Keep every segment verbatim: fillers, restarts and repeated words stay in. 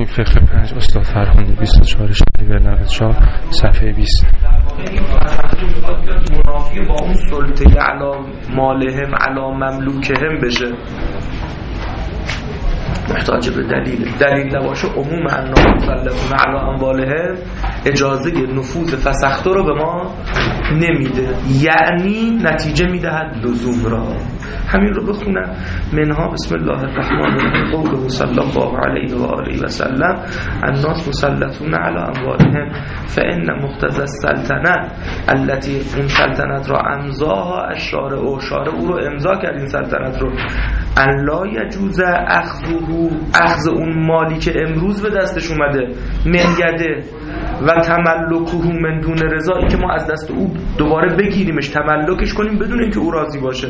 فقه پنج استاد فرهانی بیست و چهار شهریور نود و چهار صفحه بیست. منافی با اون سلطه علا مالهم علا مملوکهم بشه، محتاج به دلیل. دلیل نباشه عموم الناس مسلطون علی اموالهم اجازه نفوذ فسخته رو به ما نمیده، یعنی نتیجه میدهد لزوم را. همین رو بخونم. منها بسم الله الرحمن الرحیم قوله صلی الله علیه و آله و سلم الناس مسلطون علی اموالهم فان مقتضی السلطنه التي اون سلطنت را امضاها الشارع و شارع او رو امضا کرد این سلطنت رو، ان لا یجوز اخذه اخذ اون مالی که امروز به دستش اومده منیده و تملکه من دون رضا، این که ما از دست او دوباره بگیریمش تملکش کنیم بدون اینکه او راضی باشه،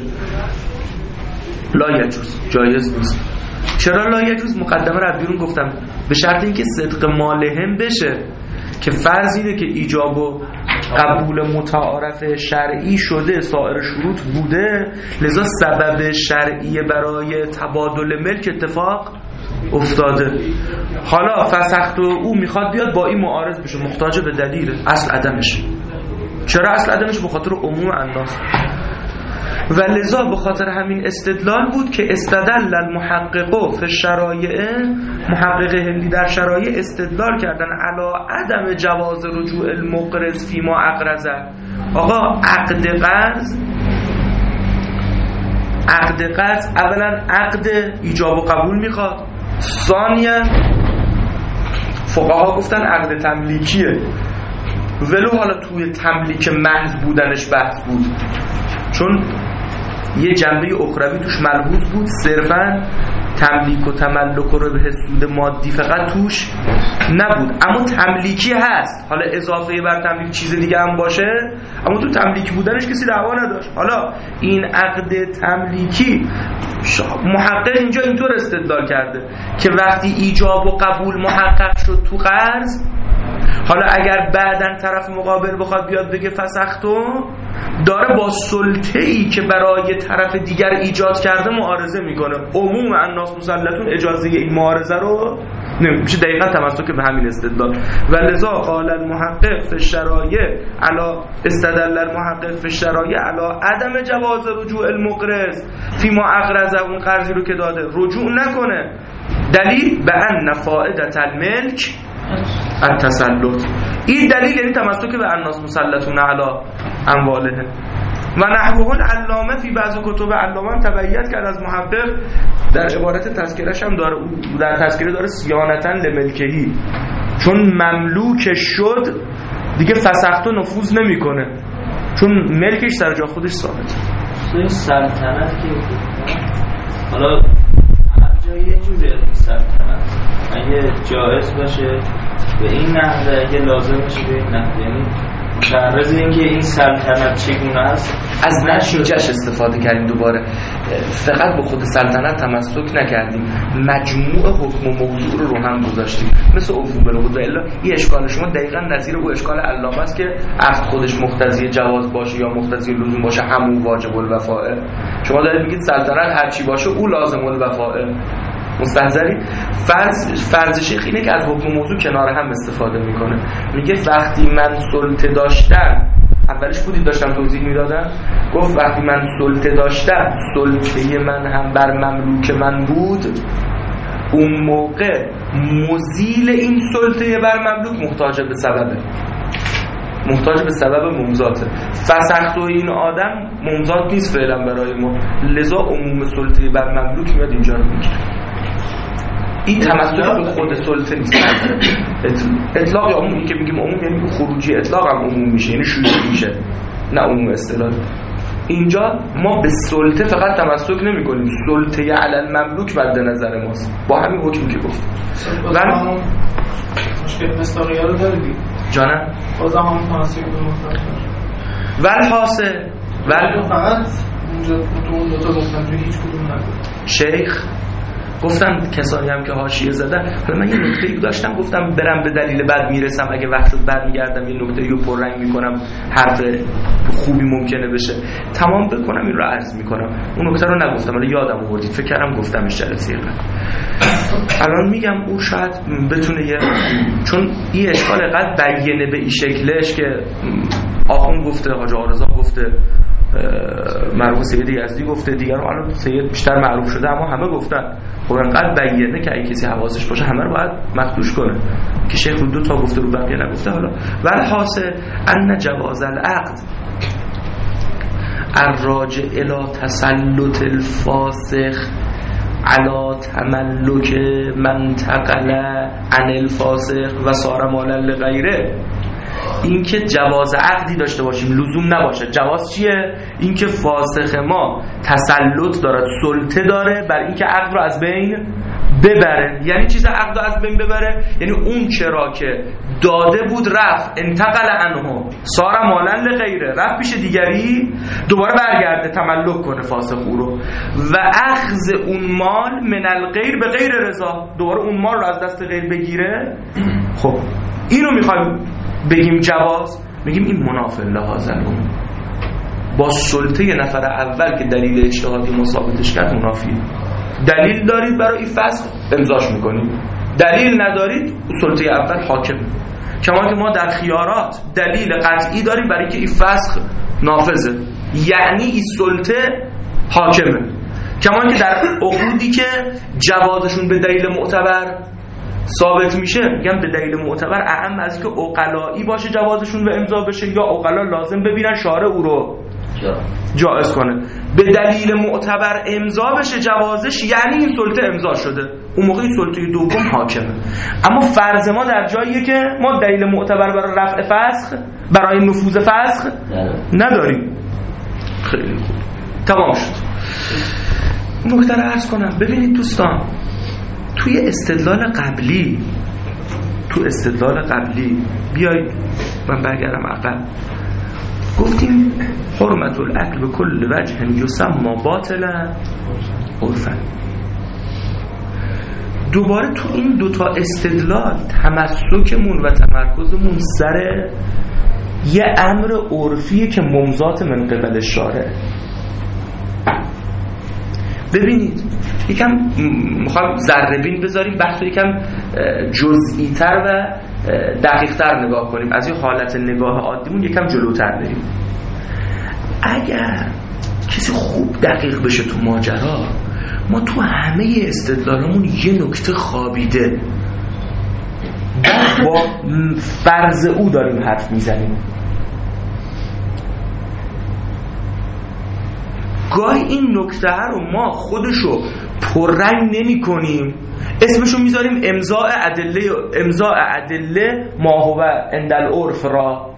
لا یجوز، جایز نیست. چرا لا یجوز؟ مقدمه رو بیرون گفتم، به شرط اینکه صدق مالهم بشه که فرض اینه که ایجاب و قبول متعارف شرعی شده، سایر شروط بوده، لذا سبب شرعی برای تبادل ملک اتفاق افتاده. حالا فسخت و او میخواد بیاد با این معارض بشه، محتاج به دلیل. اصل عدمش. چرا اصل عدمش؟ به خاطر عموم الناس. و لذا به خاطر همین استدلال بود که استدل المحقق فی الشرایع، محقق هندی در شرایع استدلال کردن علی عدم جواز رجوع المقرض فی ما اقرضه. آقا عقد قرض، عقد قرض اولا عقد ایجاب و قبول میخواد، ثانیا فقها گفتن عقد تملیکیه، ولو حالا توی تملیک محض بودنش بحث بود، چون یه جنبه اخروی توش ملحوظ بود، صرفا تملیک و تملک رو به سود مادی فقط توش نبود، اما تملیکی هست. حالا اضافه بر تملیک چیز دیگه هم باشه، اما تو تملیکی بودنش کسی دعوا نداشت. حالا این عقد تملیکی محقق اینجا اینطور استدلال کرده که وقتی ایجاب و قبول محقق شد تو قرض، حالا اگر بعدن طرف مقابل بخواد بیاد بگه فسختو، داره با سلطه‌ای که برای طرف دیگر ایجاد کرده معارضه میکنه. عموم الناس مسلطون اجازه این معارضه رو نمیشه، دقیقا تمسک به همین استدلال. و لذا قال المحقق فی الشرایع علی استدل المحقق فی الشرایع علی عدم جواز رجوع المقرض فی ما اقرضه، اون قرضی رو که داده رجوع نکنه. دلیل به ان فائدة الملک التسلط. این دلیل یعنی تمسک به الناس مسلطون علی اموالهم. و نحوه العلامه فی بعض کتب علامه تبعیت کرد از محقق در عبارت تذکره‌اش هم داره، در تذکره داره صیانتاً لملکهی، چون مملوک شد دیگه فسخته نفوذ نمیکنه، چون ملکش سر جا خودش ثابته. این سلطنت که حالا هر جایی یه جوره، این سلطنت اگه جایز باشه به این نحوه، اگه لازم باشه به این نحوه، یعنی مشخص این که این سلطنت چگونه است. از نتیجهش استفاده کردیم دوباره، فقط به خود سلطنت تمسک نکردیم، مجموع حکم و موضوع رو رو هم گذاشتیم، مثل عفو بالعقود. الا این اشکال شما دقیقاً نظیر او اشکال علامه است که عقد خودش مقتضی جواز باشه یا مقتضی لزوم باشه همون واجب الوفاء. شما دارید میگید سلطنت هر چی باشه او لازم الوفاء. مستحضری؟ فرض فرض شیخ اینه که از حکم موضوع کنار هم استفاده میکنه. میگه وقتی من سلطه داشتم، اولش بودید داشتم توضیح میدادم، گفت وقتی من سلطه داشتم، سلطه من هم بر مملوک من بود، اون موقع مزیل این سلطه بر مملوک محتاج به سببه، محتاج به سبب ممزاته. فسخت و این آدم ممزات نیست فعلا برای ما، لذا عموم سلطه بر مملوک میاد اینجا رو میگیره. این تمسک به خود سلطه نیست. اطلاق عمومی که میگیم عموم یعنی خروجی، اطلاق هم عموم میشه یعنی شیوع میشه، نه عموم اصطلاح. اینجا ما به سلطه فقط تمسک نمی کنیم، سلطه علی المملوک مد نظر ماست با همین حکمی که گفت. و مشکل مستقیه رو دارید جانم بازم هم تمسک به مطلق والحاصل ول فقط اونجا تو اون دوتا گفتن توی هیچ کدوم نگفت شیخ گفتم کسانی هم که حاشیه زدن، حالا من یه نکته‌ای داشتم گفتم برم به دلیل بعد میرسم، اگه وقت شد برمیگردم یه نکته‌ای رو پررنگ میکنم، حرف خوبی ممکنه بشه، تمام بکنم این رو عرض میکنم. اون نکته رو نگفتم، ولی یادم آوردید، فکر کردم گفتمش جلسه قبل. الان میگم او شاید بتونه یه، چون این اشکال قد بیانه به این شکلش که آخوند گفته، حاج آرزا گفته، مرحوم سید یزدی گفته، دیگران الان سید بیشتر معروف شده اما همه گفتن. خب انقدر بیانه که اگه کسی حواسش باشه همه رو باید مخدوش کنه که شیخ رو دو تا گفته رو بقیه نگفته. حالا ولی حاصل ان جواز العقد الراجع الى تسلط الفاسخ علا تملک منتقل عن الفاسق و صار مالا لغیره، این که جواز عقدی داشته باشیم لزوم نباشه. جواز چیه؟ این که فاسخ ما تسلط داره، سلطه داره بر این که عقد رو از بین ببره. یعنی چیز عقد رو از بین ببره؟ یعنی اون چرا که داده بود رفت، انتقل عنه صار مالا لغیره، رفت پیش دیگری، دوباره برگرده تملک کنه فاسق او رو، و اخذ اون مال من الغیر به غیر رضا، دوباره اون مال رو از دست غیر بگیره. خب اینو میخوایم بگیم جواز، میگیم این منافع لحاظ العموم با سلطه نفر اول که دلیل اجتهادی مثابتش کرد منافی. دلیل دارید برای فسخ امضاش میکنید، دلیل ندارید سلطه اول حاکم. کما که ما در خیارات دلیل قطعی داریم برای که این فسخ نافذه، یعنی این سلطه حاکمه. کما که در عقودی که جوازشون به دلیل معتبر ثابت میشه، میگم به دلیل معتبر اهم از که عقلایی باشه جوازشون به امضا بشه، یا عقلا لازم ببینن شارع او رو جائز کنه. به دلیل معتبر امضا بشه جوازش، یعنی این سلطه امضا شده، اون موقع این سلطه دوم حاکمه. اما فرض ما در جاییه که ما دلیل معتبر برای رفع فسخ، برای نفوذ فسخ نداریم. خیلی خوب، تمام شد. نکته رو عرض کنم. ببینید دوستان، توی استدلال قبلی تو استدلال قبلی بیایید من برگردم عقب، گفتیم حرمت الاکل به کل وجه یسمى باطلا عرفا. دوباره تو این دوتا استدلال تمسکمون و تمرکزمون سر یه امر عرفیه که ممضات من قبل شارع. ببینید یکم میخوام ذره‌بین بذاریم، بحثو یکم جزئی تر و دقیق تر نگاه کنیم، از این حالت نگاه عادیمون یکم جلوتر بریم. اگر کسی خوب دقیق بشه تو ماجرا، ما تو همه استدلالمون یه نکته خوابیده با فرض او داریم حرف میزنیم. گاهی این نکته رو ما خودشو پررنگ نمی کنیم، اسمشو میذاریم امضاء ادله امضاء ادله ما هو عند العرف را.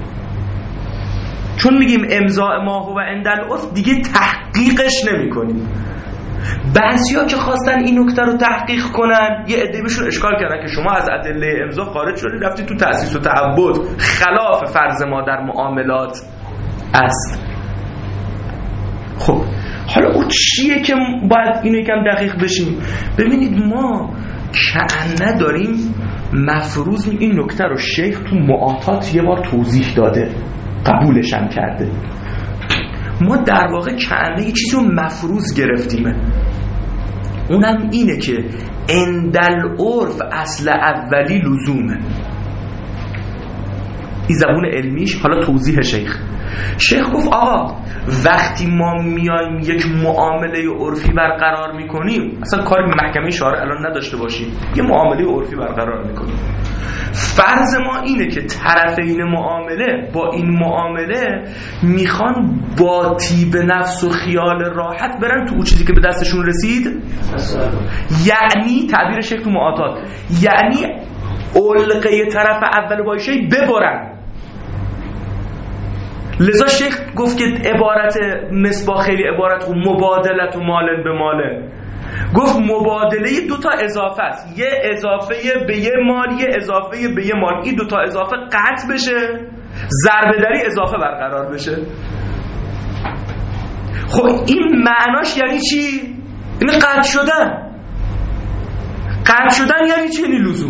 چون میگیم امضاء ما هو عند العرف دیگه تحقیقش نمی کنیم. بعضیا که خواستن این نکته رو تحقیق کنن، یه عده بهشون اشکال کردن که شما از ادله امضا خارج شدید رفتید تو تأسیس و تعبد، خلاف فرض ما در معاملات است. خب حالا او چیه که باید اینو یکم دقیق بشیم؟ ببینید ما کأنه داریم مفروض این نکته رو شیخ تو معاطات یه بار توضیح داده، قبولش هم کرده، ما در واقع کأنه یه چیزی رو مفروض گرفتیمه. اونم اینه که عندل عرف اصل اولی لزومه. این زبون علمیش. حالا توضیح شیخ شیخ گفت آقا وقتی ما میایم یک معامله عرفی برقرار میکنیم، اصلا کاری به محکمه شارع الان نداشته باشیم، یه معامله عرفی برقرار میکنیم، فرض ما اینه که طرفین معامله با این معامله میخوان با طیب نفس و خیال راحت برن تو اون چیزی که به دستشون رسید، یعنی تعبیر شیخ تو معاطات، یعنی علقه طرف اول بایشه ببرن. لذا شیخ گفت که عبارت مصباح خیلی عبارت و مبادلت و مالن به مالن، گفت مبادله دو تا اضافه است، یه اضافه به یه مال، یه اضافه به یه مال، این دو تا اضافه قطع بشه، ضربه دری اضافه برقرار بشه. خب این معناش یعنی چی؟ این قطع شدن. قطع شدن یعنی چه لزوم؟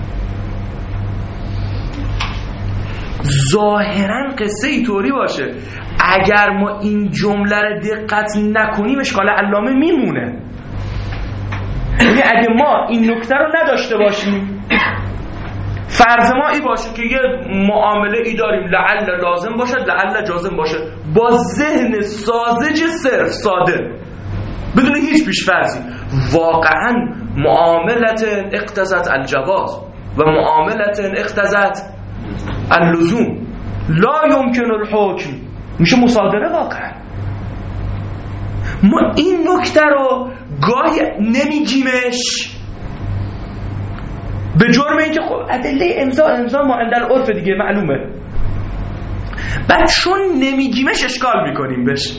ظاهرا قصه ای طوری باشه اگر ما این جمله رو دقت نکنیم اشکال علامه میمونه. یعنی اگه ما این نکته رو نداشته باشیم، فرض ما ای باشه که یه معامله ای داریم لعل لازم باشه لعل جازم باشه، با ذهن ساذج صرف ساده بدون هیچ پیش فرضی، واقعا معاملت اقتضت الجواز و معاملت اقتضت اللزوم لا یمکن الحکم، میشه مصادره واقعا. ما این نکته رو گاهی نمیگیمش به جرم اینکه خب ادله امضا امضا ما عند العرف دیگه معلومه، بعد چون نمیگیمش اشکال میکنیم بهش.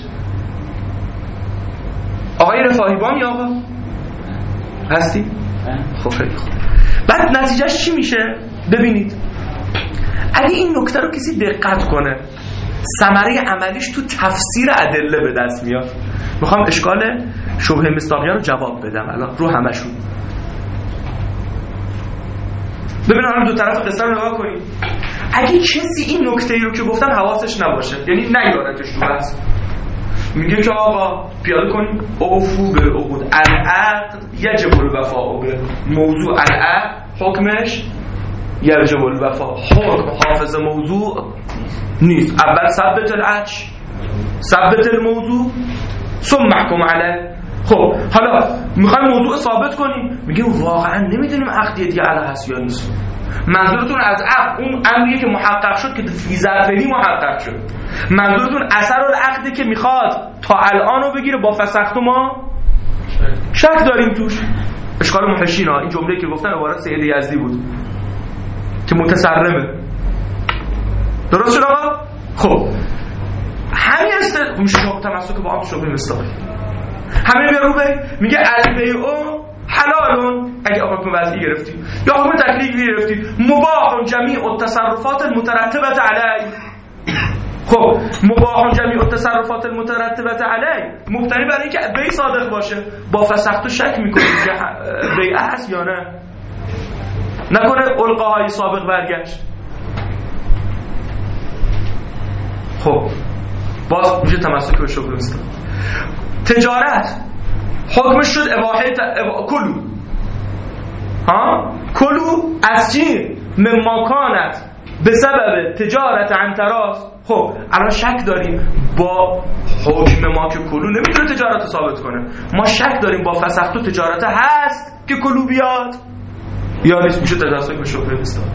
آقای رفاهی بام یا آقا هستی؟ خب خیلی خوب. بعد نتیجهش چی میشه؟ ببینید اگه این نکته رو کسی دقت کنه ثمره عملیش تو تفسیر ادله به دست میاد. میخوام اشکال شبهه مصداقیه رو جواب بدم الان رو همشون. ببینید الان دو طرف قصه رو نگاه کنید. اگه کسی این نکته رو که گفتم حواسش نباشه، یعنی نیارتش تو بس، میگه که آقا پیاده کنیم اوفو به عقود العقد یجب الوفاء به موضوع العقد حکمش یجب الوفاء، حکم حافظ موضوع نیست. اول ثبت العش ثبت الموضوع ثم محکم علیه. خب حالا میخوایم موضوع ثابت کنیم، میگیم واقعا نمیدونیم عقدیه دیگه علیه هست یا نیست. منظورتون از عقد اون امریه که محقق شد که فی ظرفی محقق شد، منظورتون اثر العقدی که میخواد تا الان رو بگیره با فسخت ما شک داریم توش. اشکال محشین ها این جمله که گفتن عبارت سید یزدی بود که متصرمه. درست شد آقا؟ خب همین است میشه تمسک با هم شبه مصداقی. همین بیا رو به میگه البیعو حلالون اگه حکم وضعی گرفتی یا حکم تکلیفی گرفتی، مباح جمیع التصرفات المترتبه علیه. خب مباح جمیع التصرفات المترتبه علیه مبتنی بر اینکه بیع صادق باشه. با فسخت و شک میکنی که بیع هست یا نه، نکنه القاهای سابق برگشت. خب باز میشه تمسک به شبهه مصداقی. تجارت حکمش شد اباحه ت... ابا... کلو ها کلو از چی؟ مما کانت به سبب تجارت عن تراس. خب الان شک داریم با حکم ما که کلو نمیتونه تجارت رو ثابت کنه، ما شک داریم با فسخت و تجارت هست که کلو بیاد یا نیست. میشه تمسک به شبهه مصداقی.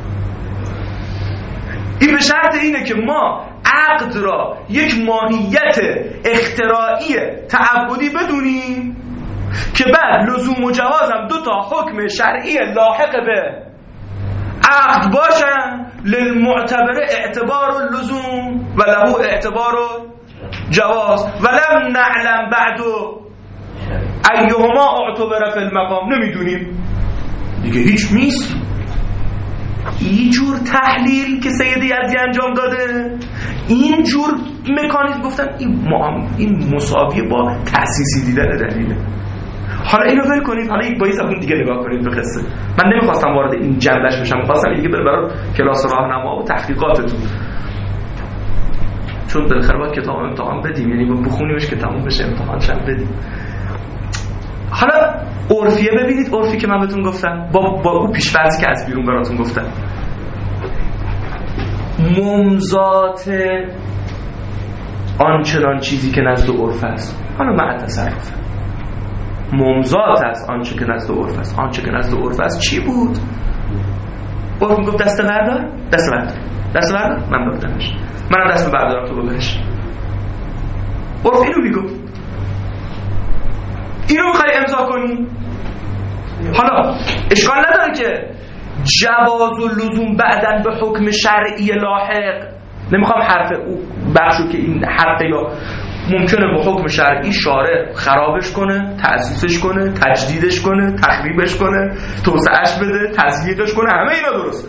این به شرط اینه که ما عقد را یک ماهیت اختراعی تعبدی بدونیم که بعد لزوم و جوازم دو تا حکم شرعی لاحق به عقد باشن، للمعتبر اعتبار اللزوم و له اعتبار جواز و لم نعلم بعدو ایهما اعتبر فی المقام. نمیدونیم دیگه هیچ نیست. این جور تحلیل که سید یزدی انجام داده، این جور مکانیزم گفتن این, این مساویه با تأسیسی دیدن دلیله. حالا اینو ول کنید، حالا یک با این زبون دیگه نگاه کنید به قصه. من نمیخواستم وارد این جنبش بشم، میخواستم دیگه بره برای کلاس راهنما و تحقیقاتتون، چون بالاخره باید کتاب امتحان بدیم، یعنی بخونیمش که تموم بشه امتحانش هم بدیم. حالا عرفیه ببینید، عرفی که من بهتون گفتم با با اون پیش‌فرضی که از بیرون براتون گفتم، ممزات آنچنان چیزی که نزد عرف است، حالا مع تصرف ممزات است آنچه که نزد عرف است. آنچه که نزد عرف است چی بود؟ عرف میگفت دست بردار، دست بردار، دست بردار، من بردارمش، منم دست بردارم تو ببرش. عرف اینو میگفت، اینو میخوای امضا کنی. حالا اشکال نداره که جواز و لزوم بعدن به حکم شرعی لاحق، نمیخوام حرف او بخشو که این حرف یا ممکنه به حکم شرعی شارع خرابش کنه، تأسیسش کنه، تجدیدش کنه، تخریبش کنه، توسعهش بده، تزییقش کنه، همه اینا درسته.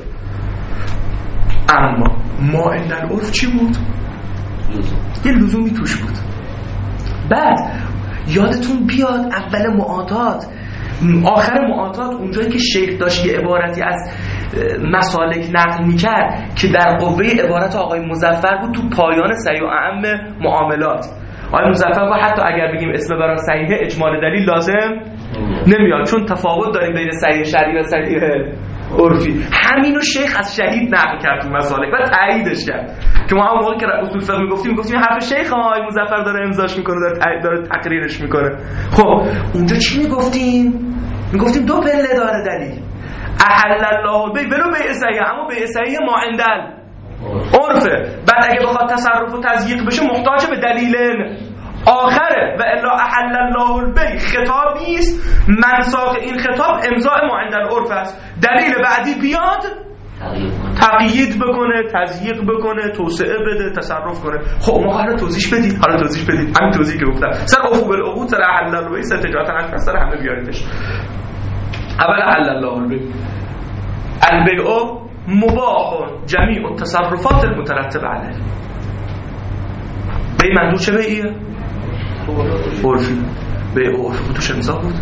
اما ما عند العرف چی بود؟ یه لزومی توش بود. بعد یادتون بیاد اول معادات آخر معاطات اونجایی که شیخ داشت یه عبارتی از مسالک نقل میکرد که در قوه عبارت آقای مظفر بود، تو پایان صحیح و اعم معاملات آقای مظفر بود حتی اگر بگیم اسم برای صحیح اجمال دلیل لازم نمیاد، چون تفاوت داریم بین صحیح شرعی و صحیح عرفی. همینو شیخ از شهید نقل کرد تو مسالک و تاییدش کرد که ما هم موقعی که اصول فقه میگفتیم میگفتیم حرف شیخ آقای مظفر داره امضاش میکنه، داره داره تقریرش میکنه. خب اونجا چی میگفتیم؟ میگفتیم دو پله داره دلیل، احل الله البیع ولو بیع صحیح، اما بیع صحیح ما عندل عرفه. بعد اگه بخواد تصرف و تضییق بشه محتاج به دلیل آخره و الا احل الله البیع خطابی است منساخ این خطاب امضاء ما عند العرف است. دلیل بعدی بیاد تقیید بکنه، تضییق بکنه، توسعه بده، تصرف کنه. خب ما حالا توضیح بدید، حالا توضیح بدید. همین توضیحی که گفتم سر عفو بالعقود، سر احل البیع، سر تجارت حق، سر همه بیاریدش. اول احل الله البیع، البیع مباح جمیع التصرفات المترتبه علیه. به این منظور چه بیعیه؟ عرفی. بیع عرفی توش امضا بود؟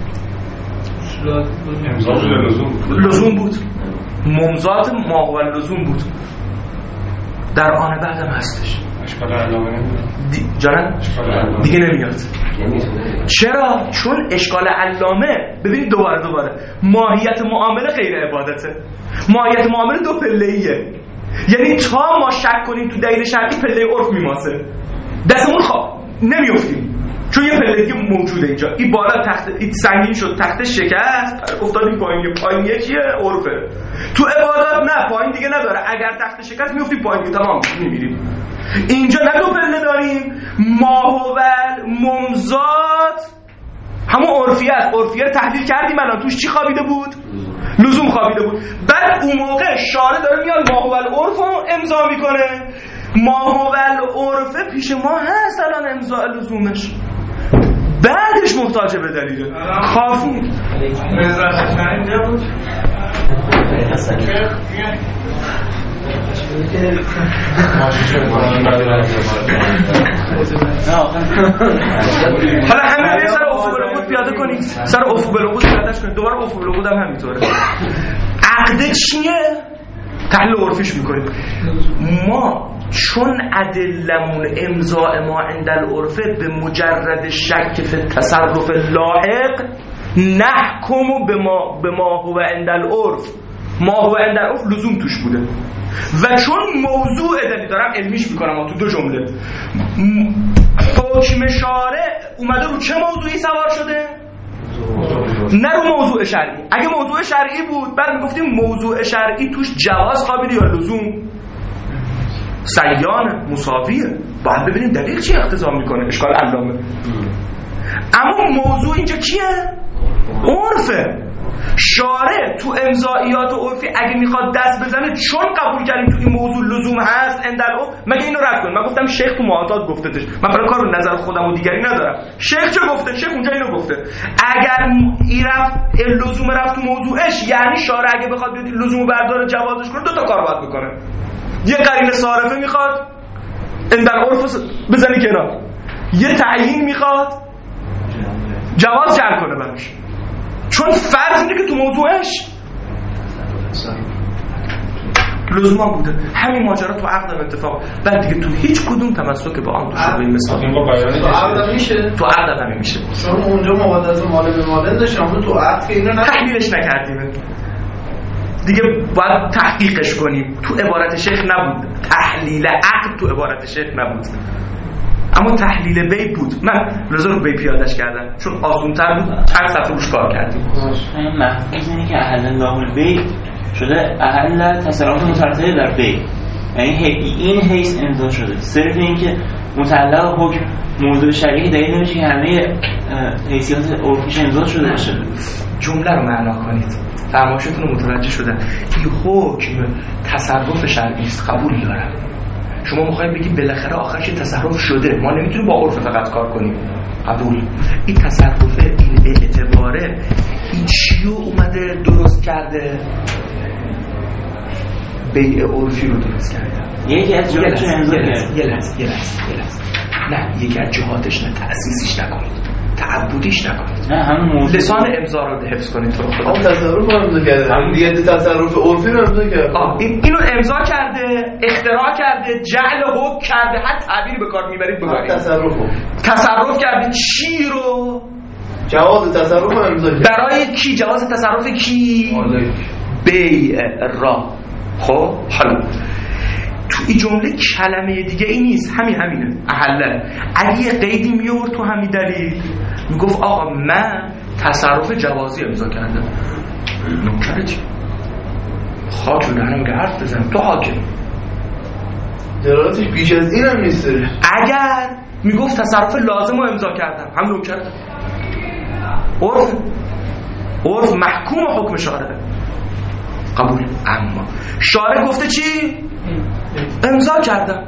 امضا بود لزوم لزوم بود، ممضات ما هو لزوم بود. در آن بعدم هستش اشکال علامه نمیاد جانم دیگه نمیاد. چرا؟ چون اشکال علامه، ببینید دوباره دوباره ماهیت معامله غیر عبادته. ماهیت معامله دو پله‌ایه، یعنی تا ما شک کنیم تو دلیل شرعی پله عرف میماسه، دستمون خواب نمیافتیم چون یه پله دیگه موجوده اینجا. این بالا تخت این سنگین شد، تخت شکست، افتادیم پایین. پایین یکیه عرفه. تو عبادات نه، پایین دیگه نداره. اگر تخت شکست میافتیم پایین، تمام میمیریم. اینجا نه دو پله داریم، ماهول ممزات همون عرفیه است. عرفیه رو تحلیل کردیم الان، توش چی خوابیده بود؟ لزوم خوابیده بود. بعد اون موقع شارع داره میاد ماهول عرف رو امضا میکنه. ماهول عرفه پیش ما هست الان امضا لزومش، بعدش محتاج به دلیل کافی. نظرش اینجا بود. حالا همین سر افو بالعقود پیاده کنید، سر افو بالعقود پیادهش کنید. دوباره افو بالعقود هم همینطوره. عقد چیه؟ تحلیل عرفیش میکنیم. ما چون ادلمون امضاء ما عند العرفه به مجرد شک فی تصرف لاحق نحکم به ما به ما هو عند العرف، ما هو عند العرف لزوم توش بوده و چون موضوع دلیل دارم علمیش میکنم ما تو دو جمله. حکم شارع اومده رو چه موضوعی سوار شده؟ نه رو موضوع شرعی. اگه موضوع شرعی بود بعد میگفتیم موضوع شرعی توش جواز قابل یا لزوم سیان مساویه، باید ببینیم دلیل چی اقتضا میکنه، اشکال علامه. اما موضوع اینجا کیه؟ عرفه. شارع تو امضائیات عرفی اگه میخواد دست بزنه چون قبول کردیم تو این موضوع لزوم هست اندالو، مگه اینو رد کن. من گفتم شیخ تو معاطات گفتهش، من برای کار نظر خودم و دیگری ندارم. شیخ چه گفته؟ شیخ اونجا اینو گفته. اگر این رفت لزوم رفت تو موضوعش، یعنی شارع اگه بخواد لزوم برداره جوازش کنه، دو تا کار باید بکنه. یه قرینه صارفه میخواد اندال عرف بزنی کنار، یه تعیین میخواد جواز جمع کنه براش، چون فرض اینه که تو موضوعش لزوما بوده. همین ماجرا تو عقد و اتفاق. بعد دیگه تو هیچ کدوم تمسک به آن تو شبه مثال تو عقد میشه، تو عقد هم میشه، چون اونجا مبادلت مال به مال نشون تو عقد که اینو تحلیلش نکردیم دیگه، باید تحقیقش کنیم. تو عبارت شیخ نبود تحلیل عقد، تو عبارت شیخ نبود، اما تحلیل بی بود. من لازم رو بی پیادش کردم چون آسون‌تر بود، چند صفحه روش کار کردیم. این محفوظ اینه که احل الله البیع شده احل تصرفات مترتبه در بیع، یعنی این حیث امضا شده. صرف این که متعلق حکم موضوع شرعی دلیل نمیشه که همه حیثیات عرفیش امضا شده باشه. جمله رو معنا کنید، فرمایشتون رو متوجه شدن. این حکم تصرف شرعی است، قبول دارم. شما میخواید بگید بالاخره آخرش تصرف شده، ما نمیتونیم با عرف فقط کار کنیم. قبول. این تصرف، این اعتباره، این چیو اومده درست کرده؟ بیع عرفی رو درست کرده. یکی از جهاتش امضا کرد. یه لحظه یه لحظه یه لحظه نه، یکی از جهاتش نه، تأسیسش نکنید. تعبدیش نکنید. نه همون موضوع لسان امضا رو حفظ کنید تو رو خدا. اون تصرف رو امضا کرده، هم دیگه تصرف عرفی رو امضا کرده. آه این اینو امضا کرده، اختراع کرده، جعل حکم کرده، هر تعبیری به کار میبرید ببرید. تصرف رو تصرف کرده چی رو؟ جواز تصرف رو امضا کرده. برای کی؟ جواز تصرف کی؟ مالک. بیع را. خب حالا تو این جمله کلمه دیگه ای نیست، همین همینه احله. اگه یه قیدی میورد تو همین دلیل میگفت آقا من تصرف جوازی امضا کردم، نوکرتی خاک رو دهنم که حرف بزن تو حاکم. دلالتش بیش از این هم نیسته. اگر میگفت تصرف لازم رو امضا کردم، هم نوکرت. عرف عرف محکوم حکم شارعه قبول. اما شارع گفته چی؟ امضا کردم،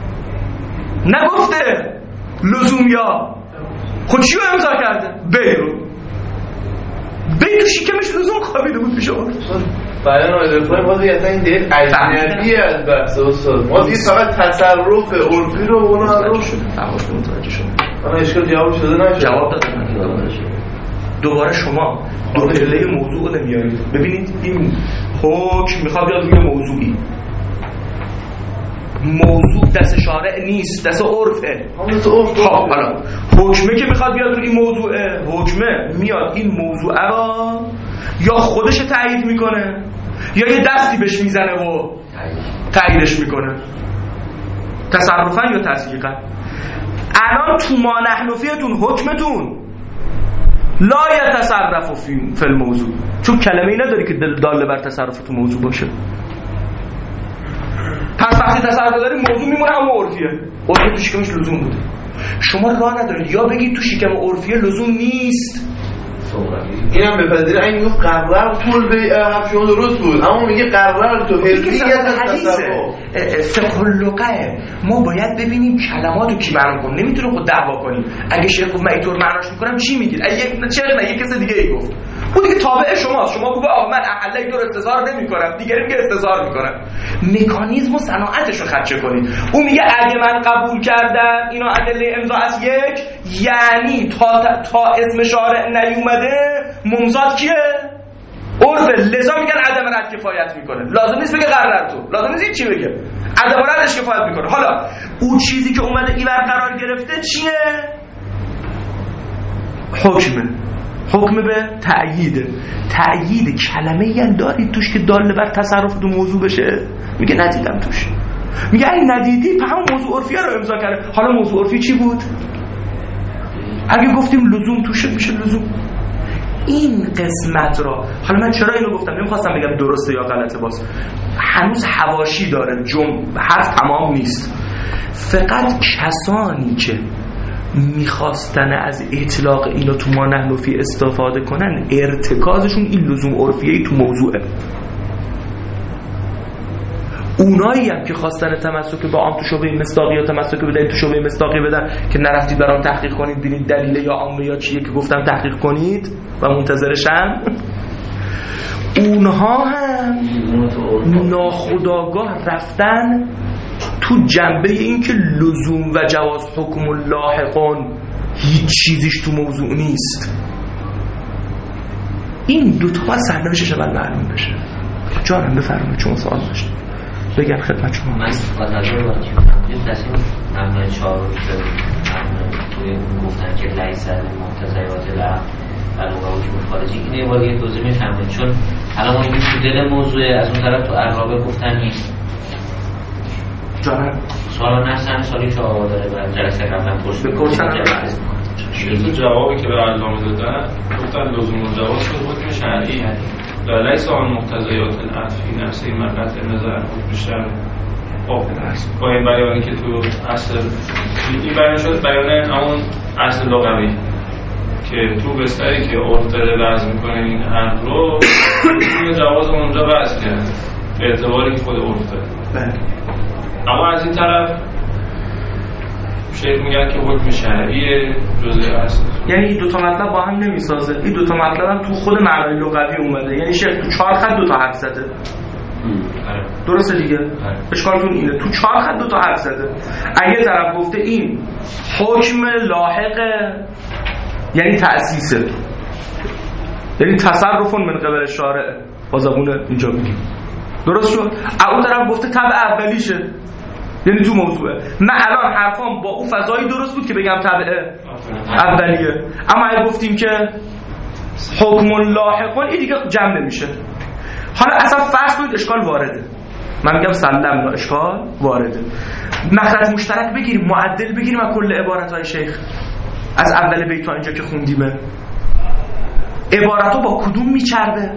نگفته لزوم یا. خود چی رو امضا کرده؟ بی رو. بی تو شکمش لزوم خوابیده بود پیش آورد. بیان آیدرفای ما دیگه اصلا این دید اجنبی از بحث استاد. ما دیگه فقط تصرف عرفی رو اونا رو شده فقط متوجه شده. اما اشکال جواب شده نشد. جواب دادم. دوباره شما دو پله موضوع رو نمیارید. ببینید این حکم میخواد بیاد روی موضوعی. موضوع دست شارع نیست، دست عرفه. خب حالا حکمه که میخواد بیاد روی موضوعه، حکمه میاد این موضوع را یا خودش تایید میکنه یا یه دستی بهش میزنه و تاییدش میکنه، تصرفا یا تصدیقا. الان تو ما نحن فیتون حکمتون لا یتصرف فی الموضوع، چون کلمه‌ای نداری که داله بر تصرف تو موضوع باشه. پس وقتی تصرف داری موضوع میمونه هم عرفیه. عرفی تو شکمش لزوم بوده. شما راه ندارید یا بگید تو شکم عرفیه لزوم نیست، اینم بپذیره. این گفت قرار طول به حرفشون درست بود، اما میگه قرار تو حلقیت حدیثه فقه اللغه. ما باید ببینیم کلماتو کی معنی کنه، نمیتونه خود دعوا کنیم. اگه شیخ گفت من اینطور معناش میکنم چی میگید؟ اگه شیخ نه یک کس دیگه ای گفت، اون دیگه تابع شماست. شما بگو آقا من احله اینطور استظهار نمیکنم، دیگری میگه استظهار میکنم. مکانیزم و صناعتشو خدشه کنید. اون میگه اگه من قبول کردم اینا ادله امضا از یک، یعنی تا تا اسم شارع نیومده ممزاد کیه؟ عرفه. لذا میگن عدم رد کفایت میکنه. لازم نیست بگه قرر تو، لازم نیست چی بگه، عدم ردش کفایت میکنه. حالا اون چیزی که اومده اینور قرار گرفته چیه؟ حکمه. حکم به تأیید. تأیید کلمه ای دارید توش که داله بر تصرف تو موضوع بشه؟ میگه ندیدم توش. میگه این ندیدی په همون موضوع عرفیه رو امضا کرده. حالا موضوع عرفی چی بود؟ اگه گفتیم لزوم توشه میشه لزوم. این قسمت را حالا من چرا اینو گفتم، نمیخواستم بگم درسته یا غلطه، باز هنوز حواشی داره، جمع حرف تمام نیست. فقط کسانی که میخواستن از اطلاق اینو تو ما نحن فی استفاده کنن، ارتکازشون این لزوم عرفیه تو موضوعه. اونایی هم که خواستن تمسک با عام تو شبهه مصداقی یا تمسک به دلیل تو شبهه مصداقی بدن که نرفتید برام تحقیق کنید ببینید دلیل یا عامه یا چیه که گفتم تحقیق کنید و منتظرشن، اونها هم ناخودآگاه رفتن تو جنبه این که لزوم و جواز حکم لاحقون هیچ چیزیش تو موضوع نیست. این دوتا باید سرنوشتش اول معلوم بشه. جانم بفرمایید چون سوال داشت بگم خدمت شما. من از نظر وقتی فهمیدم تصمیم مبنای چهار رو توی گفتن که لیس المقتضیات العقل علاوه حکم خارجی، اینه باید یه توضیح میفهمید، چون الان ما میگیم تو دل موضوع، از اون طرف تو اقرابه گفتن نیست. جانم سوال نحسن سالی که آقا داره و جلسه قبلا پرس بپرسن تو جوابی که به علامه دادن گفتن لزوم الجواز شد حکم شرعی و لیس آن مقتضیات العطفی نفسی مقت نظر حکم شرعی. خب با این بیانی که تو اصل این بیان شد، بیان همون اصل لغوی که تو بستری که عرف داره وضع میکنه این حرف رو این جواز اونجا وضع کرد به اعتباری که خود عرف داره. اما از این طرف شیخ میگن که حکم شرعیه جزء اصل، یعنی این دوتا مطلب با هم نمیسازه. این دوتا مطلب هم تو خود معنای لغوی اومده، یعنی شیخ تو چهار خط دوتا حرف زده. درسته دیگه؟ اشکالتون اینه تو چهار خط دوتا حرف زده. اگه طرف گفته این حکم لاحقه یعنی تأسیسه، یعنی تصرف من قبل شارع، با زبون اینجا بگیم درست شد. اون طرف گفته تبع اولیشه، یعنی تو موضوعه. من الان حرفام با اون فضایی درست بود که بگم تبع اولیه، اما اگه گفتیم که حکم لاحقون این دیگه جمع نمیشه. حالا اصلا فرض کنید اشکال وارده، من میگم سلمنا اشکال وارده، مخرج مشترک بگیریم، معدل بگیریم از کل عبارتهای شیخ از اول بیت تا اینجا که خوندیمه، عبارتو با کدوم میچربه؟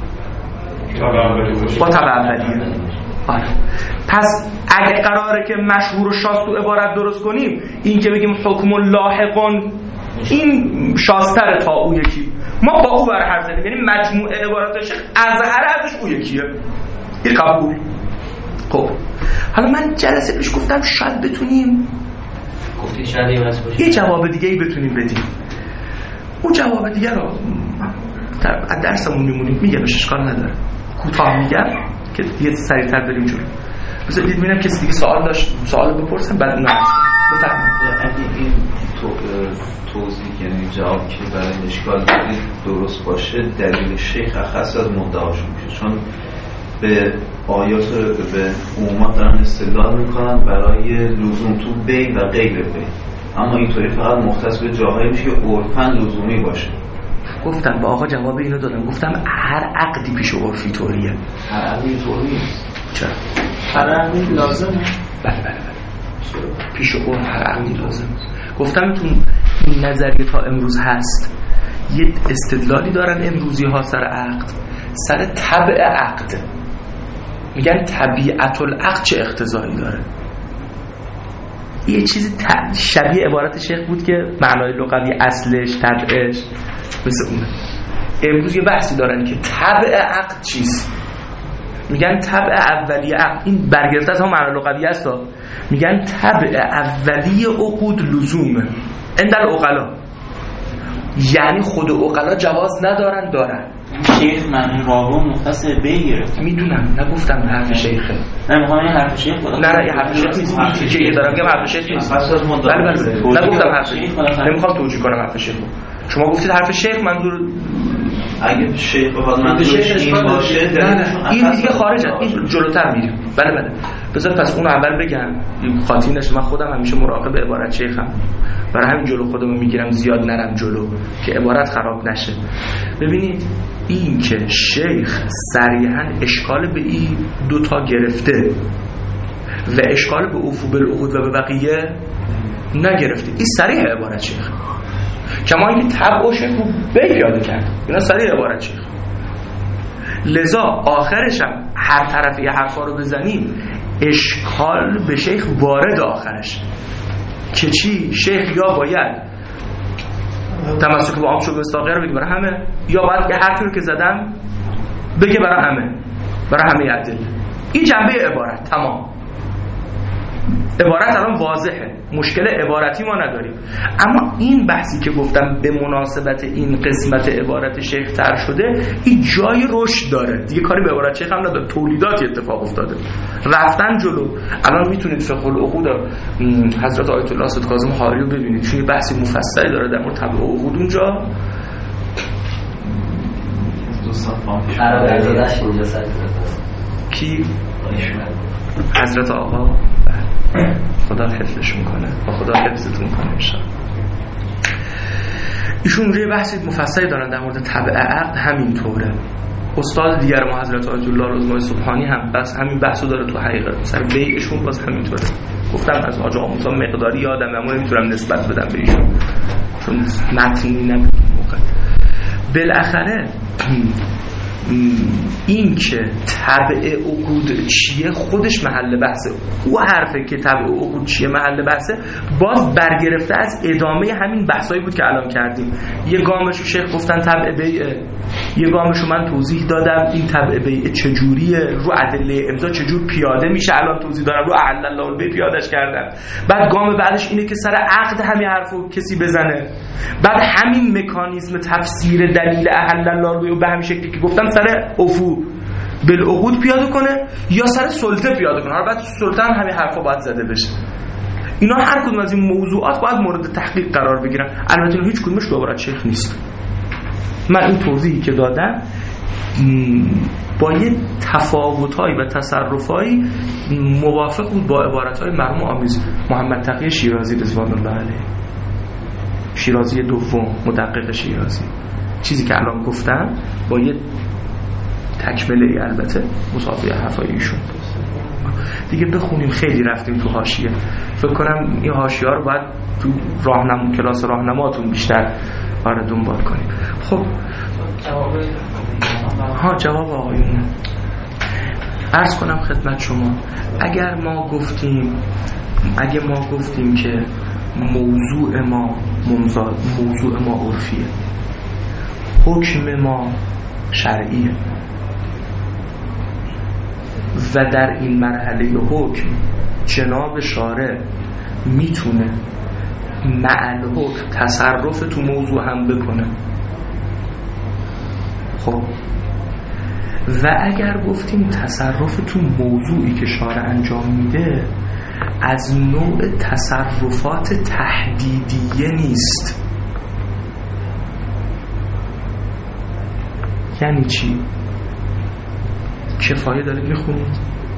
با تبع اولیه. آره. پس اگه قراره که مشهور و شاست تو عبارت درست کنیم، این که بگیم حکم لاحقون این شاستره تا او یکی، ما با او برای حرف زدیم، یعنی مجموعه عبارات شیخ اظهر ازش او یکیه، این قبول. خب حالا من جلسه پیش گفتم شاید بتونیم گفتی شاید یه واسه باشه یه جواب دیگه ای بتونیم بدیم. اون جواب دیگه رو در درسمون میمونیم، میگه بهش اشکال نداره، کوتاه میگم که دیگه سریعتر بریم جلو. بذارید ببینم کسی دیگه سوال داشت، سوال بپرسم بعد نه بفرمایید. اگه این تو توضیح یعنی جواب که برای اشکال دارید درست باشه، دلیل شیخ اخص از مدعاشون میشه، چون به آیات رو به عمومات دارن استدلال میکنن برای لزوم تو بین و غیر بین، اما اینطوری فقط مختص به جاهایی میشه که عرفاً لزومی باشه. گفتم با آقا جواب اینو دادم، گفتم هر عقدی پیش عرفی طوریه. هر عقدی طوریه؟ چرا؟ هر عقدی لازمه؟ بله بله بله پیش عرف هر عقدی لازم. گفتم تو این نظریه تا امروز هست، یه استدلالی دارن امروزی ها سر عقد، سر طبع عقد، میگن طبیعت العقد چه اقتضایی داره. یه چیزی شبیه عبارت شیخ بود که معنای لغوی اصلش طبعش مثل اونه. امروز یه بحثی دارن که طبع عقد چیست، میگن طبع اولیه عقد، این برگرفته از هم معنای لغوی است، میگن طبع اولیه عقود لزومه عند العقلا، یعنی خود عقلا جواز ندارن دارن. شیخ من راهو مختص به گرفت. میدونم نگفتم حرف شیخه، نه میخوام این حرف شیخ بود. نه نه حرف شیخ نیست، این که دارم میگم حرف شیخ نیست. بله بله نگفتم حرف شیخ، نمیخوام توجیه کنم حرف شیخ. شما گفتید حرف شیخ، منظور اگه شیخ بخواد منظورش این باشه نه نه این دیگه خارجه، این جلوتر میریم. بله بله بذار پس اون اول بگم خاطی نشه، من خودم همیشه مراقب عبارت شیخم، برای همین جلو خودمو میگیرم زیاد نرم جلو که عبارت خراب نشه. ببینید این که شیخ صریحا اشکال به این دوتا گرفته و اشکال به اوفو بالعقود و به بقیه نگرفته، این صریح عبارت شیخ. کما اینکه طبع و شیخ رو به پیاده کرد، اینا صریح عبارت شیخ. لذا آخرش هم هر طرفی حرفا رو بزنیم اشکال به شیخ وارد آخرش که چی؟ شیخ یا باید تمسک با عام شو به استاقه رو بگه برای همه، یا باید یه حرفی رو که زدم بگه برای همه، برای همه عدل. این جنبه عبارت تمام. عبارت الان واضحه، مشکل عبارتی ما نداریم، اما این بحثی که گفتم به مناسبت این قسمت عبارت شیخ تر شده، این جای رشد داره دیگه، کاری به عبارت شیخ هم نداره، تولیداتی اتفاق افتاده، رفتن جلو. الان میتونید فقه العقود حضرت آیت الله سید کاظم حاری رو ببینید، چون یه بحثی مفصلی داره در مورد طبع عقود اونجا. کی؟ حضرت آقا خدا حفظش میکنه و خدا حفظتون کنه انشاءالله. ایشون روی بحثی مفصلی دارن در مورد طبع عقد، همینطوره. استاد دیگر ما حضرت آیت الله رضوان سبحانی هم بس همین بحثو داره تو حقیقت سر بیعشون، باز همینطوره. گفتم از حاج آقا موسی مقداری یادم، اما نمیتونم نسبت بدم به ایشون چون متنی نبود موقع. بالاخره این که طبع عقود چیه خودش محل بحثه. او حرفه که طبع عقود چیه محل بحثه، باز برگرفته از ادامه همین بحثایی بود که الان کردیم. یه گامشو شیخ گفتن طبع بیعه، یه گامشو من توضیح دادم این طبع بیعه چجوریه، رو ادله امضا چجور پیاده میشه، الان توضیح دادم رو احل الله البیع پیادهش کردم. بعد گام بعدش اینه که سر عقد همین حرفو کسی بزنه، بعد همین مکانیزم تفسیر دلیل احل الله البیع به همین شکلی که گفتم سر عفو بالعقود پیاده کنه یا سر سلطه پیاده کنه. بعد سلطه هم همین حرفا باید زده بشه. اینا هر کدوم از این موضوعات باید مورد تحقیق قرار بگیرن. البته هیچ کدومش به عبارت شیخ نیست. من این توضیحی که دادم با یه تفاوت‌های و تصرف‌های موافق بود با عبارت‌های مرحوم آمیز محمد تقی شیرازی رضوان الله علیه، شیرازی دوم، مدقق شیرازی. چیزی که الان گفتم با یه تکمله ای البته مساوی حرفای ایشون. دیگه بخونیم، خیلی رفتیم تو حاشیه. فکر کنم این حاشیه ها رو باید تو راهنما کلاس راهنماتون بیشتر آره دنبال کنیم. خب ها جواب آقایون عرض کنم خدمت شما، اگر ما گفتیم اگه ما گفتیم که موضوع ما ممزاد، موضوع ما عرفیه، حکم ما شرعیه و در این مرحله حکم جناب شارع میتونه مع حکم تصرف تو موضوع هم بکنه. خب و اگر گفتیم تصرف تو موضوعی که شارع انجام میده از نوع تصرفات تهدیدیه نیست، یعنی چی؟ کفایه دارید میخونید؟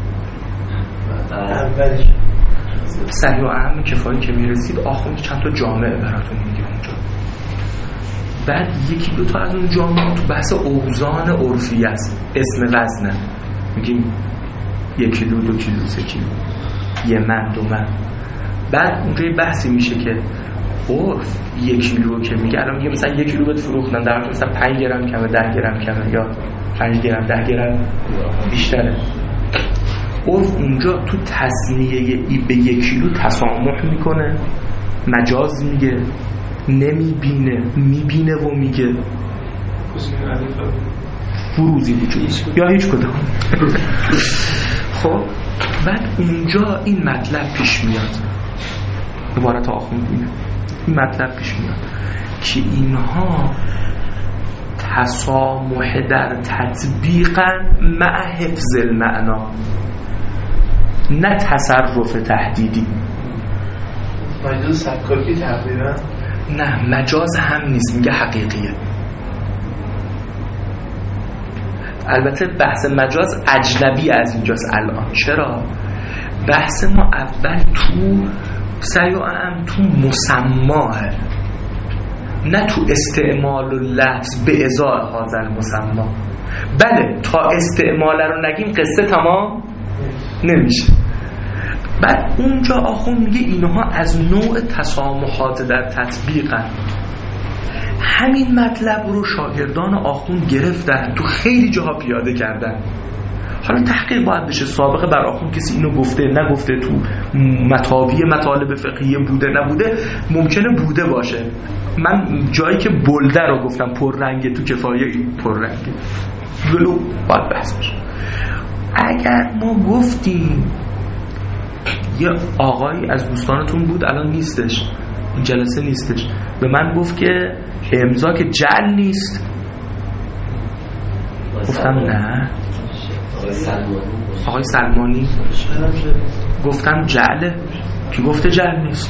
اولش صحیح و اهم کفایه که میرسید آخوند چند تا جامعه براتون میگه اونجا، بعد یکی دو تا از اون جامعه تو بحث اوزان عرفی است، اسم وزنه، میگیم یک کیلو، دو کیلو، سه کیلو، یه من، دو من. بعد اونجا یه بحثی میشه که عرف یک کیلو که میگه الان میگه مثلا یک کیلو بهت فروختن، در حالی مثلا پنج گرم کمه، ده گرم کمه، یا پنج گرم، ده گرم بیشتره. عرف اونجا تو تصنیه ای به یک کیلو تسامح میکنه، مجاز میگه، نمیبینه، میبینه و میگه فروزی وجود یا هیچ کدام. خب بعد اونجا این مطلب پیش میاد، عبارت آخوند اینه، این مطلب پیش میاد که اینها تسامح در تطبیقا مع حفظ المعنا، نه تصرف تهدیدی. مجاز سبکاکی تقریبا نه، مجاز هم نیست، میگه حقیقیه. البته بحث مجاز اجنبی از اینجاست الان. چرا؟ بحث ما اول تو سیاهم تو مسماه، نه تو استعمال و لفظ به ازای هازل مسما. بله تا استعمال رو نگیم قصه تمام نمیشه. بعد اونجا آخون میگه اینها از نوع تسامحات در تطبیقن. همین مطلب رو شاگردان آخون گرفتن، تو خیلی جاها پیاده کردن. حالا تحقیق باید بشه سابقه بر آخون کسی اینو گفته نگفته، تو مطابی مطالب فقهیه بوده نبوده، ممکنه بوده باشه. من جایی که بلده رو گفتم پررنگه، تو کفایه پررنگه، ولو باید بحث بشه. اگر ما گفتیم یه آقایی از دوستانتون بود الان نیستش، این جلسه نیستش، به من گفت که امضا که جعل نیست. گفتم نه. آقای سلمانی گفتم جعله. کی گفته جعل نیست؟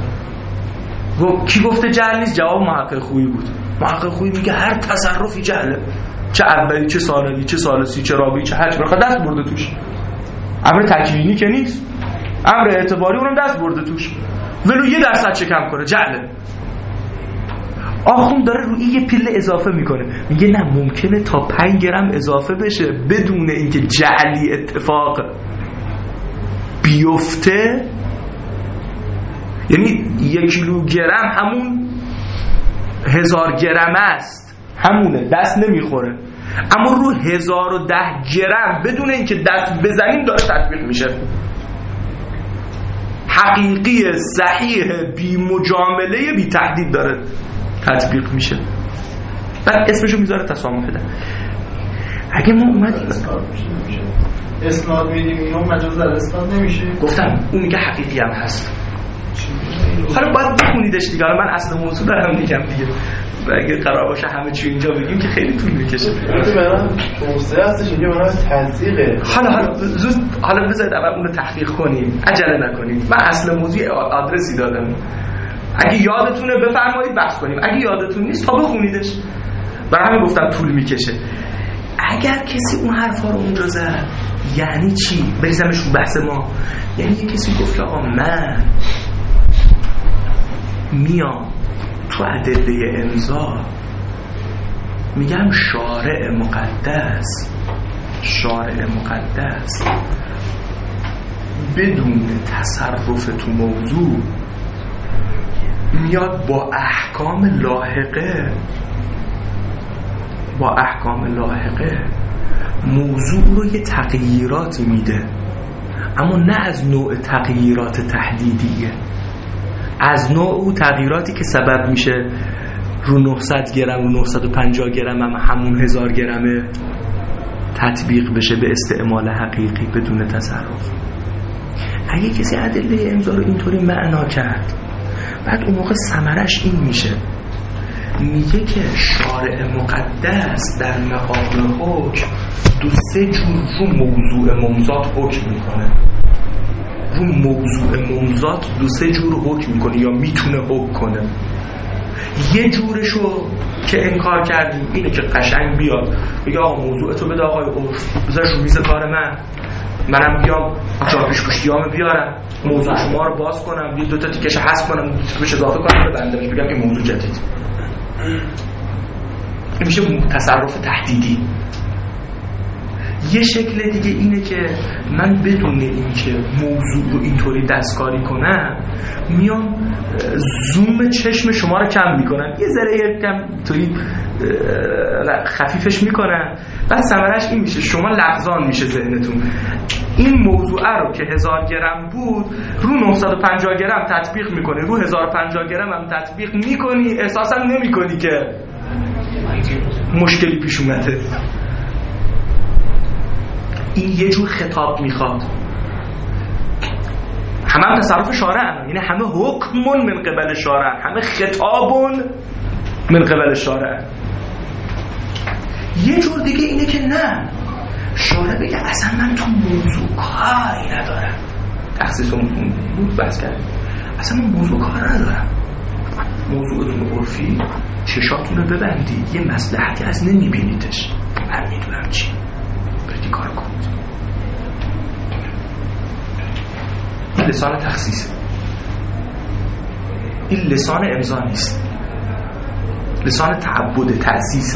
کی گفته جعل نیست؟ جواب محقق خویی بود. محقق خویی میگه هر تصرفی جعله، چه اولی چه ثانوی چه ثالثی چه رابعی چه حج، بخواد دست برده توش. امر تکوینی که نیست، امر اعتباری اونم دست برده توش، ولو یه درصد چه کم کنه جعله. آخون داره روی یه پیله اضافه میکنه، میگه نه ممکنه تا پنج گرم اضافه بشه بدون اینکه جعلی اتفاق بیفته. یعنی یک کیلو گرم همون هزار گرم است، همونه، دست نمیخوره. اما رو هزار و ده گرم بدون اینکه دست بزنیم داره تطبیق میشه. حقیقی، صحیح، بی مجامله، بی تهدید داره تطبیق میشه. بعد اسمشو میذاره تسامح ده. اگه ما اومدیم اسناد میدیم اینو مجاز در اسناد نمیشه. گفتم اون میگه حقیقی هم هست. حالا باید بخونیدش دیگه. من اصل موضوع دارم میگم دیگه. و اگه قرار باشه همه چی اینجا بگیم که خیلی طول میکشه. البته برام توسعه هستش اینجا برام تزریقه. حالا حالا زود حالا بذارید اول اون رو تحقیق کنیم، عجله نکنیم. من اصل موضوع آدرسی دادم، اگه یادتونه بفرمایید بحث کنیم، اگه یادتون نیست تا بخونیدش. برای همین گفتم طول میکشه. اگر کسی اون حرفا رو اونجا زد یعنی چی؟ بریزمش رو بحث ما. یعنی یه کسی گفت آقا من میام تو ادله امضا میگم شارع مقدس شارع مقدس بدون تصرف تو موضوع میاد با احکام لاحقه با احکام لاحقه موضوع رو یه تغییراتی میده، اما نه از نوع تغییرات تهدیدیه، از نوع تغییراتی که سبب میشه رو نهصد گرم و نهصد و پنجاه گرم هم همون هزار گرمه تطبیق بشه به استعمال حقیقی بدون تصرف. اگه کسی ادله امضا رو اینطوری معنا کرد، بعد اون موقع ثمرش این میشه، میگه که شارع مقدس در مقام حکم دو سه جور رو موضوع ممزاد حکم میکنه، رو موضوع ممزاد دو سه جور حکم میکنه یا میتونه حکم کنه. یه جورشو که انکار کردیم اینه که قشنگ بیاد بگه آقا موضوع تو بده آقای عرف، بذارش رو میز کار من، منم بیام چهار پیش پشتیامو بیارم، موضوع شما رو باز کنم، یه دو تا تیکش حذف کنم، دو تیکش اضافه کنم، ببندمش بگم این موضوع جدید. این میشه تصرف تهدیدی. یه شکل دیگه اینه که من بدون اینکه موضوع رو اینطوری دستکاری کنم میام زوم چشم شما رو کم میکنم، یه ذره کم توی خفیفش میکنم، بعد ثمرش این میشه شما لغزان میشه ذهنتون. این موضوع رو که هزار گرم بود رو نهصد و پنجاه گرم تطبیق میکنی، رو هزار و پنجاه گرم هم تطبیق میکنی، احساسا نمیکنی که مشکلی پیش اومده. این یه جور خطاب میخواد. همه هم تصرف شارع، یعنی همه حکمون من قبل شارع، همه خطابون من قبل شارع. یه جور دیگه اینه که نه، شارع بگه اصلا من تو موضوع کاری ندارم، تخصیص اون بود بحث کردیم، اصلا من موضوع کار ندارم، موضوعتون عرفی چشاتون رو ببندید، یه مصلحتی از نمیبینیدش، من میدونم چی، برید کار کنید. این لسان تخصیصه، این لسان امضا نیست، لسان تعبد تأسیسه.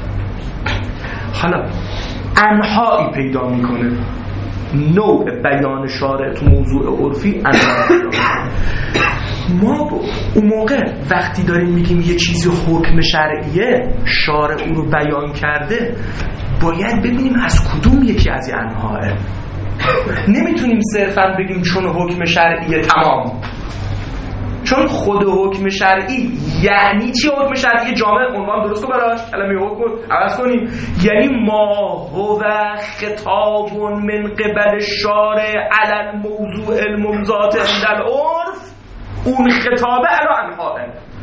حالا انحایی پیدا میکنه، نوع بیان شارع تو موضوع عرفی انحایی. ما اون موقع وقتی داریم میگیم یه چیزی حکم شرعیه، شارع اون رو بیان کرده، باید ببینیم از کدوم یکی از این انحاه. نمیتونیم صرفا بگیم چون حکم شرعیه تمام، چون خود حکم شرعی یعنی چی؟ حکم شرعی جامع عنوان درست کن براش، کلمه حکم عوض کنیم، یعنی ما هو خطاب من قبل شارع علی الموضوع الممزات عند العرف، اون خطابه علی انحاه.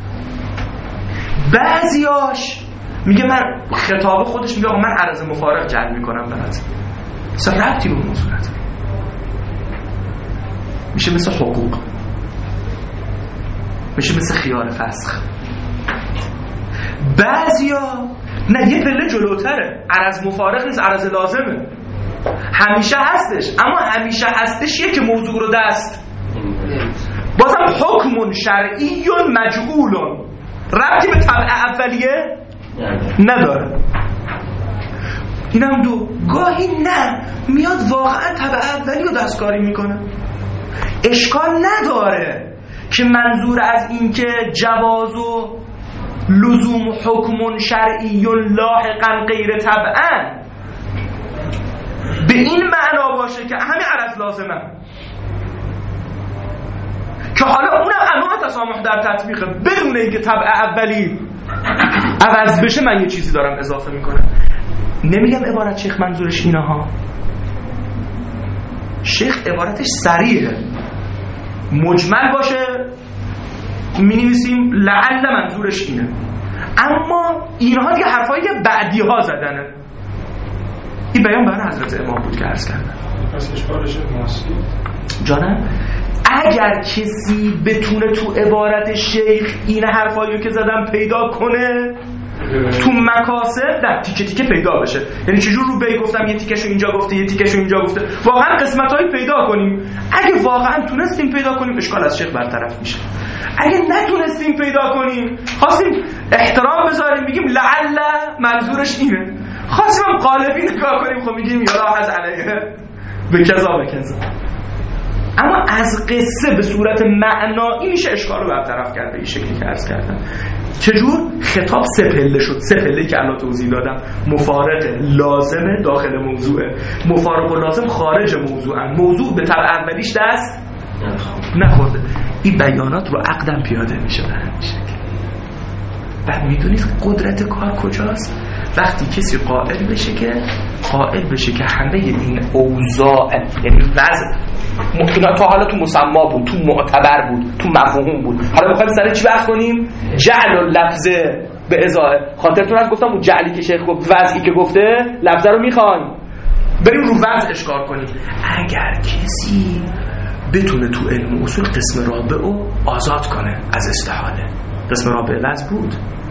بعضیاش میگه من خطابه خودش میگه من عرض مفارق جلب میکنم برات، اصلا ربطی به موضوع نداره، میشه مثل حقوق، میشه مثل خیار فسخ. بعضیا نه، یه پله جلوتره، عرض مفارق نیست، عرض لازمه، همیشه هستش، اما همیشه هستشیه که موضوع رو دست، بازم حکم شرعی مجعول، ربطی به طبع اولیه نداره. اینم دو. گاهی نه، میاد واقعا طبع اولی رو دستکاری میکنه، اشکال نداره که منظور از این که جواز و لزوم حکم شرعی لاحقا غیر طبعا به این معنا باشه که همه عرض لازمه، که حالا اونم انواع تسامح در تطبیقه بدون اینکه طبع اولی عوض بشه. من یه چیزی دارم اضافه میکنم، نمیگم عبارت شیخ منظورش اینه ها، شیخ عبارتش صریحه، مجمل باشه می نویسیم لعل منظورش اینه، اما اینها دیگه حرفایی که بعدی ها زدنه. این بیان برای حضرت امام بود که عرض کردن. پس اشکالش ماسی جانم اگر کسی بتونه تو عبارت شیخ این حرفایی که زدن پیدا کنه تو مکاسب در تیکه تیکه پیدا بشه، یعنی چجور رو بی گفتم یه تیکشو اینجا گفته یه تیکشو اینجا گفته، واقعا قسمتایی پیدا کنیم. اگه واقعا تونستیم پیدا کنیم اشکال از شیخ برطرف میشه. اگه نتونستیم پیدا کنیم خواستیم احترام بذاریم بگیم لعل منظورش اینه، خواستیم هم قالبی نگاه کنیم خب میگیم یا از علیه به کذا به کذا. اما از قصه به صورت معنایی میشه اشکال رو برطرف کرد به این شکلی که عرض کردم. چجور؟ خطاب سه پله شد. سه پله که الان توضیح دادم، مفارق لازمه داخل موضوعه، مفارق و لازم خارج موضوعن. موضوع به طبع اولیش دست نخورده. این بیانات رو عقدم پیاده میشه به همین شکل. بعد میدونید قدرت کار کجاست؟ وقتی کسی قائل بشه که قائل بشه که همه این اوضاع، یعنی وضع ممکنه تا حالا تو مسما بود، تو معتبر بود، تو مفهوم بود، حالا میخوایم سر چی بحث کنیم؟ جعل و لفظه به ازای. خاطرتون هست گفتم اون جعلی که شیخ گفت، وضعی که گفته، لفظه رو میخوایم بریم رو وضعش کار کنیم. اگر کسی بتونه تو علم اصول قسم رابع رو آزاد کنه از استحاله، قسم رابع وضع بود،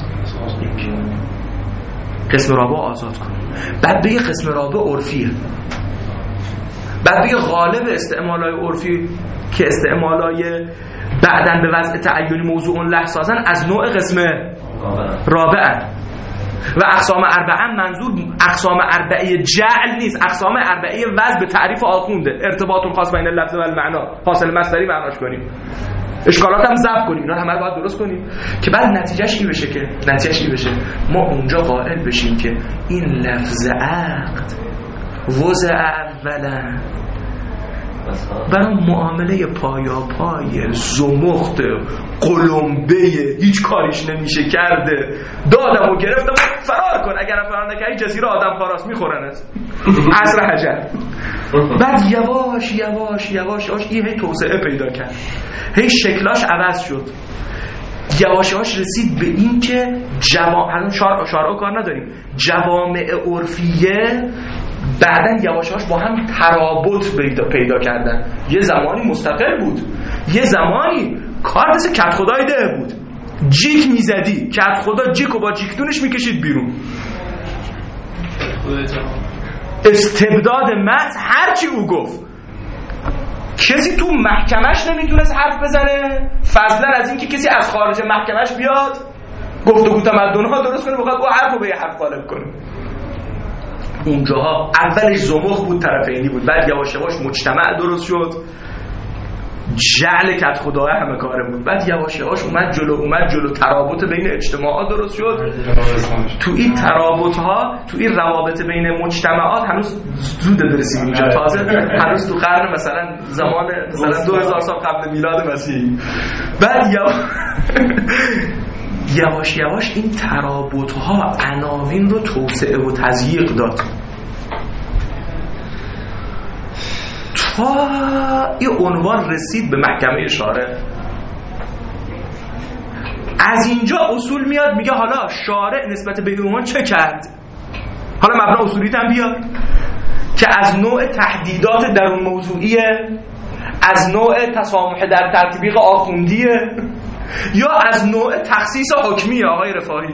قسم رابع آزاد کنه، بعد بگه قسم رابع عرفیه، بعد بگه غالب استعمالای عرفی که استعمالای بعدن به وضع تعینی موضوع لحظازن از نوع قسم رابعه و اقسام اربعه منظور اقسام اربعه جعل نیست، اقسام اربعه وضع به تعریف آخونده، ارتباط خاص بین لفظ و المعنا، حاصل مصدری معناش کنیم، اشکالات هم ضبط کنیم، اینا همه رو باید درست کنیم که بعد نتیجهش این بشه که نتیجهش این بشه ما اونجا قائل بشیم که این لفظ عقد وضع اولا برای معامله پایا پای زمخت قلمبه هیچ کاریش نمیشه کرده، دادم و گرفتم فرار کن، اگر فرار نکنی جزیره آدم خاراست میخورنت عصر حجر. بعد یواش یواش یواش یواش این هی توسعه پیدا کرد، هی شکلاش عوض شد، یواش یواش رسید به این که جوامع شارع شارع کار نداریم، جوامع عرفیه بعدن یواش یواش با هم ترابط پیدا, پیدا کردن. یه زمانی مستقل بود، یه زمانی کار دست کت خدای ده بود، جیک میزدی کت خدا جیکو با جیکتونش میکشید بیرون. استبداد محض هرچی او گفت کسی تو محکمش نمیتونست حرف بزنه، فضلا از این که کسی از خارج محکمش بیاد گفتگو تمدن‌ها درست کنه بخواد او حرفو به یه حرف غالب کنه. اونجاها اولش زمخ بود، طرفینی بود، بعد یواش یواش مجتمع درست شد، جعل کت خدای همه کاره بود، بعد یواش یواش اومد جلو اومد جلو ترابط بین اجتماعات درست شد. تو این ترابط ها، تو این روابط بین مجتمعات هنوز زود برسیم اینجا، تازه هنوز تو قرن مثلا زمان مثلا دو هزار سال قبل میلاد مسیح. بعد یواش یواش این ترابط ها عناوین رو توسعه و تضییق داد تا این عنوان رسید به محکمه شارع. از اینجا اصول میاد میگه حالا شارع نسبت به این عنوان چه کرد، حالا مبنا اصولیت هم بیاد که از نوع تحدیدات درون موضوعیه، از نوع تسامح در تطبیق آخوندیه، یا از نوع تخصیص حکمی آقای رفاهی.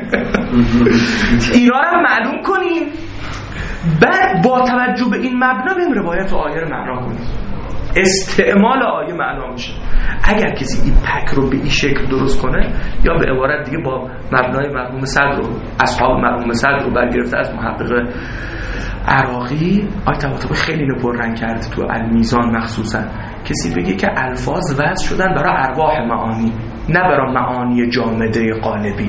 اینا رو معلوم کنیم، بعد با توجه به این مبنا بریم روایت و آیه رو معنا کنیم. استعمال آیه معنا میشه. اگر کسی این پک رو به این شکل درست کنه، یا به عبارت دیگه با مبنای مرحوم صدر و اصحاب مرحوم صدر رو برگرفته از محقق عراقی، آیه طباطبایی خیلی اینو پررنگ کرده تو المیزان مخصوصا، کسی بگه که الفاظ وضع شدن برای ارواح معانی نه برای معانی جامده قالبی.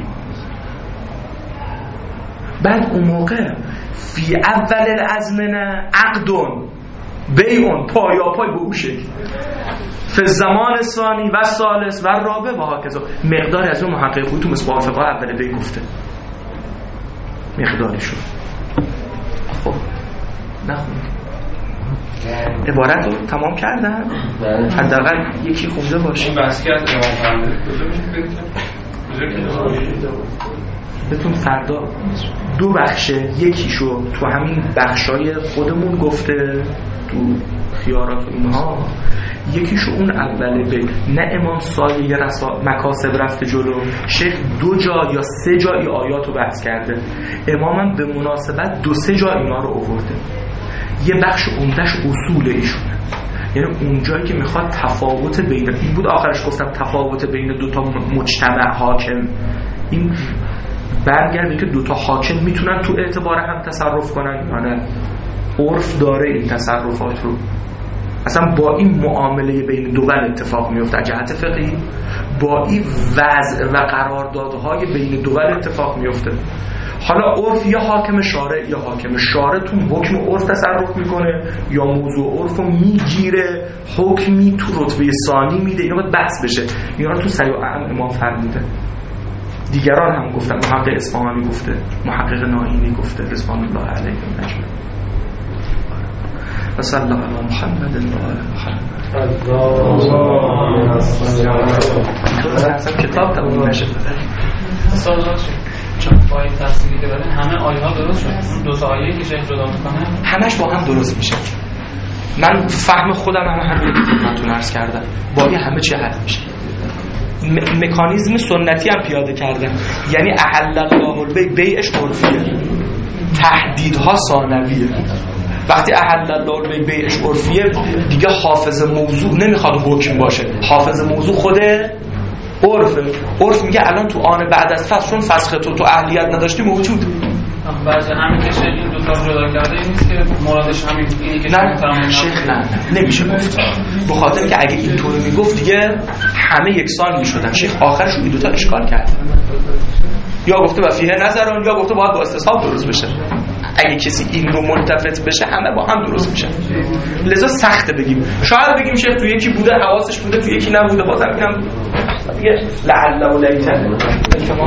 بعد اون موقع فی اول الازمنه عقدون بیعون پایا پای به او شکل، فی زمان ثانی و ثالث و رابع و هاکذا. مقداری از اون محقق خوی تو مصباح فقه اول بی گفته مقداری شد. خب نخونید عبارت رو تمام کردن، حداقل یکی خونده باشه. این بحثیت امام فرموده کجا میشه؟ بهتون فردا دو بخشه، یکیشو تو همین بخشای خودمون گفته تو خیارات و اینها، یکیشو اون اوله به نه امام سایه رسا مکاسب رفته جلو، شیخ دو جا یا سه جا ای آیاتو بحث کرده، امامم به مناسبت دو سه جا اینا رو آورده. یه بخش عمدهش اصول ایشونه، یعنی اونجایی که میخواد تفاوت بین این بود، آخرش گفتم تفاوت بین دوتا مجتمع حاکم، این برگرده که دوتا حاکم میتونن تو اعتبار هم تصرف کنن یا نه، عرف داره این تصرفات رو، اصلا با این معامله بین دول اتفاق میفته جهت فقهی، با این وضع و قراردادهای بین دول اتفاق میفته. حالا عرف یا حاکم شارع یا حاکم شارع تو حکم عرف تصرف میکنه یا موضوع عرف رو میگیره حکمی تو رتبه ثانی میده، اینا باید بحث بشه. اینا رو تو سیع اعم امام فرموده، دیگران هم گفتن، محقق اصفهانی گفته، محقق نائینی گفته، رضوان الله علیهم اجمعین. و صلی الله علی محمد و آل محمد. کتاب تموم نشه. چون با این تفسیری که داره همه آیه ها درست شد، دو تا آیه که شیخ جدا میکنه همش با هم درست میشه. من فهم خودم هم همین خدمتتون عرض کردم، با این همه چی حل میشه. م- مکانیزم سنتی هم پیاده کردم، یعنی احل الله البیع، بیعش عرفیه، تهدیدها ثانویه. وقتی احل الله البیع بیعش عرفیه دیگه حافظ موضوع نمیخواد حکم باشه، حافظ موضوع خوده عرفه. عرف میگه الان تو آن بعد از فسخ، چون فسخ تو تو اهلیت نداشتی موجود. بعضی همین که این دو تا جدا کرده این نیست که مرادش همین اینی که نه شیخ نه نه نمیشه گفت، به خاطر که اگه اینطوری میگفت دیگه همه یکسان میشدن. شیخ آخرش این دو تا اشکال کرد، یا گفته و فیه نظران، یا گفته باید با استصحاب درست بشه. اگه کسی این رو ملتفت بشه همه با هم درست میشن. لذا سخته بگیم، شاید بگیم شیخ تو یکی بوده حواسش بوده تو یکی نبوده، بازم اینم دیگه لعل و لیتن